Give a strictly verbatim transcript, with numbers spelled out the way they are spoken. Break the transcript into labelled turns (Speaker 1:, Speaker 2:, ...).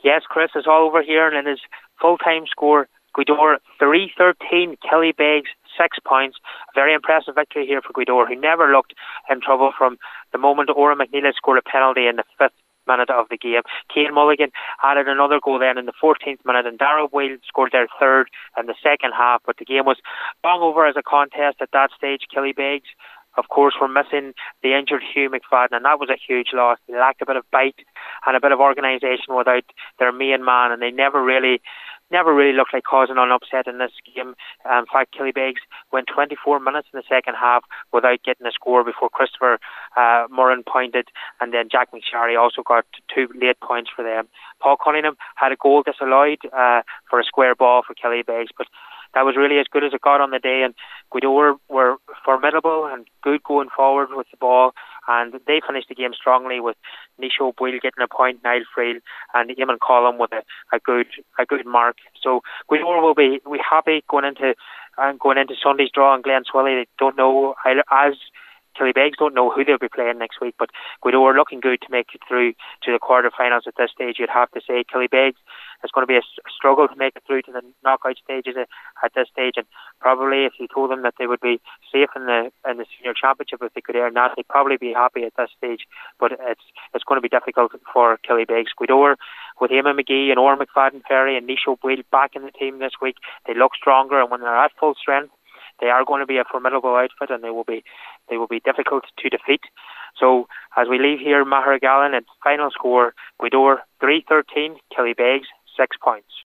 Speaker 1: Yes, Chris, it's all over here, and in his full-time score, Gweedore three thirteen, Killybegs six points. A very impressive victory here for Gweedore, who never looked in trouble from the moment Ora McNeil scored a penalty in the fifth minute of the game. Cian Mulligan added another goal then in the fourteenth minute, and Darrell Boyle scored their third in the second half, but the game was long over as a contest at that stage. Killybegs, of course, were missing the injured Hugh McFadden, and that was a huge loss. They lacked a bit of bite and a bit of organisation without their main man, and they never really never really looked like causing an upset in this game. In fact, Killybegs went twenty-four minutes in the second half without getting a score before Christopher uh, Murren pointed, and then Jack McSharry also got two late points for them. Paul Cunningham had a goal disallowed uh, for a square ball for Killybegs, but that was really as good as it got on the day, and Gweedore were formidable and good going forward with the ball, and they finished the game strongly with Nisho Boyle getting a point, Niall Friel and Eamon Collum with a, a good a good mark. So Gweedore will be we happy going into uh, going into Sunday's draw in Glenswilly. They don't know, as Killybegs don't know who they'll be playing next week, but Gweedore looking good to make it through to the quarter-finals at this stage, you'd have to say. Killybegs is going to be a struggle to make it through to the knockout stages at this stage, and probably if you told them that they would be safe in the in the senior championship if they could earn that, they'd probably be happy at this stage, but it's it's going to be difficult for Killybegs. Gweedore, with Eamon McGee and Oran McFadden Ferry and Nisho Boyle back in the team this week, they look stronger, and when they're at full strength, they are going to be a formidable outfit, and they will be they will be difficult to defeat. So as we leave here, Maher Gallen, its final score, Gweedore three thirteen, Killybegs six points.